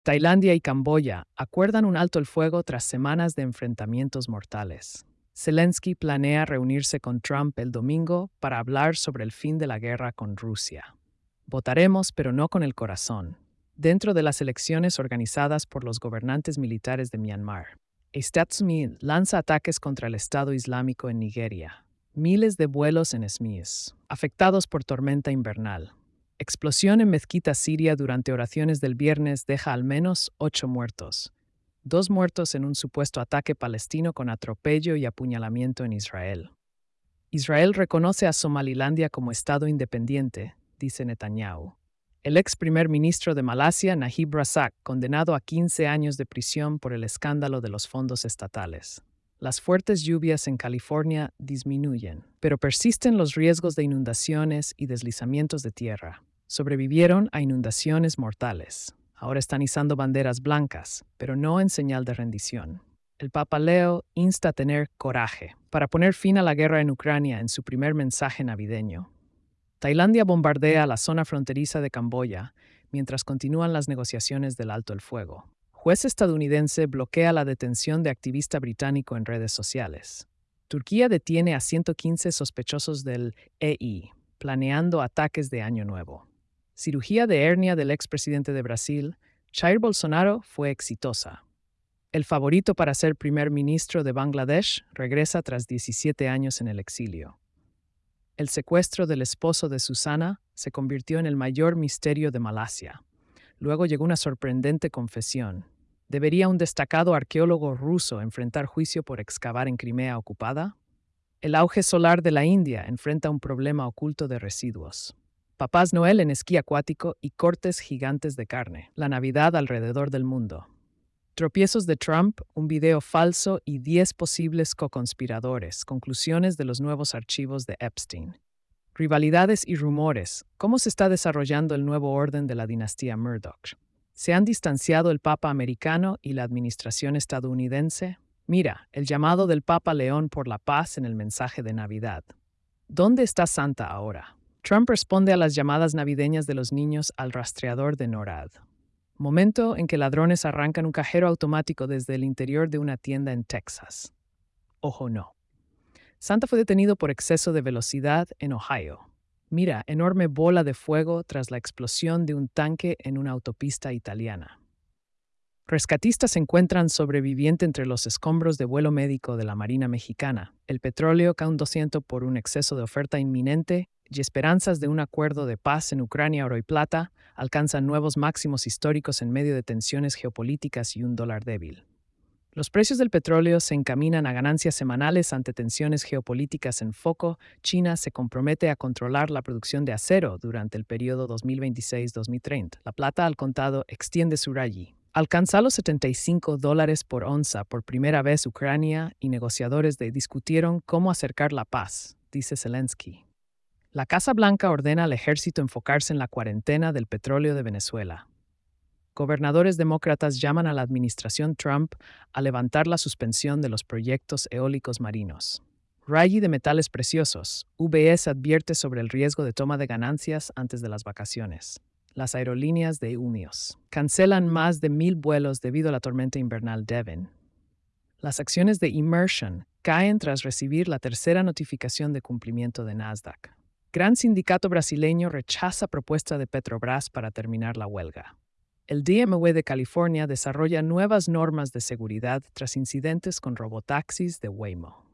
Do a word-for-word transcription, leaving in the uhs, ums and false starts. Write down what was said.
Tailandia y Camboya acuerdan un alto el fuego tras semanas de enfrentamientos mortales. Zelensky planea reunirse con Trump el domingo para hablar sobre el fin de la guerra con Rusia. Votaremos, pero no con el corazón, dentro de las elecciones organizadas por los gobernantes militares de Myanmar. Estados Unidos lanza ataques contra el Estado Islámico en Nigeria. Miles de vuelos en Esmis, afectados por tormenta invernal. Explosión en mezquita siria durante oraciones del viernes deja al menos ocho muertos. Dos muertos en un supuesto ataque palestino con atropello y apuñalamiento en Israel. Israel reconoce a Somalilandia como Estado independiente, dice Netanyahu. El ex primer ministro de Malasia, Najib Razak, condenado a quince años de prisión por el escándalo de los fondos estatales. Las fuertes lluvias en California disminuyen, pero persisten los riesgos de inundaciones y deslizamientos de tierra. Sobrevivieron a inundaciones mortales. Ahora están izando banderas blancas, pero no en señal de rendición. El Papa Leo insta a tener coraje para poner fin a la guerra en Ucrania en su primer mensaje navideño. Tailandia bombardea la zona fronteriza de Camboya mientras continúan las negociaciones del alto el fuego. Juez estadounidense bloquea la detención de activista británico en redes sociales. Turquía detiene a ciento quince sospechosos del E I, planeando ataques de Año Nuevo. Cirugía de hernia del expresidente de Brasil, Jair Bolsonaro, fue exitosa. El favorito para ser primer ministro de Bangladesh regresa tras diecisiete años en el exilio. El secuestro del esposo de Susana se convirtió en el mayor misterio de Malasia. Luego llegó una sorprendente confesión. ¿Debería un destacado arqueólogo ruso enfrentar juicio por excavar en Crimea ocupada? El auge solar de la India enfrenta un problema oculto de residuos. Papás Noel en esquí acuático y cortes gigantes de carne. La Navidad alrededor del mundo. Tropiezos de Trump, un video falso y diez posibles co-conspiradores. Conclusiones de los nuevos archivos de Epstein. Rivalidades y rumores. ¿Cómo se está desarrollando el nuevo orden de la dinastía Murdoch? ¿Se han distanciado el Papa americano y la administración estadounidense? Mira, el llamado del Papa León por la paz en el mensaje de Navidad. ¿Dónde está Santa ahora? Trump responde a las llamadas navideñas de los niños al rastreador de NORAD. Momento en que ladrones arrancan un cajero automático desde el interior de una tienda en Texas. Ojo no. Santa fue detenido por exceso de velocidad en Ohio. Mira, enorme bola de fuego tras la explosión de un tanque en una autopista italiana. Rescatistas encuentran sobreviviente entre los escombros de vuelo médico de la Marina Mexicana. El petróleo cae un dos por ciento por un exceso de oferta inminente y esperanzas de un acuerdo de paz en Ucrania, oro y plata alcanzan nuevos máximos históricos en medio de tensiones geopolíticas y un dólar débil. Los precios del petróleo se encaminan a ganancias semanales ante tensiones geopolíticas en foco. China se compromete a controlar la producción de acero durante el periodo dos mil veintiséis a dos mil treinta. La plata al contado extiende su rally. Alcanza los setenta y cinco dólares por onza por primera vez Ucrania y negociadores de discutieron cómo acercar la paz, dice Zelensky. La Casa Blanca ordena al ejército enfocarse en la cuarentena del petróleo de Venezuela. Gobernadores demócratas llaman a la administración Trump a levantar la suspensión de los proyectos eólicos marinos. Rally de metales preciosos. U B S advierte sobre el riesgo de toma de ganancias antes de las vacaciones. Las aerolíneas de Unios cancelan más de mil vuelos debido a la tormenta invernal Devin. Las acciones de Immersion caen tras recibir la tercera notificación de cumplimiento de Nasdaq. Gran sindicato brasileño rechaza propuesta de Petrobras para terminar la huelga. El D M V de California desarrolla nuevas normas de seguridad tras incidentes con robotaxis de Waymo.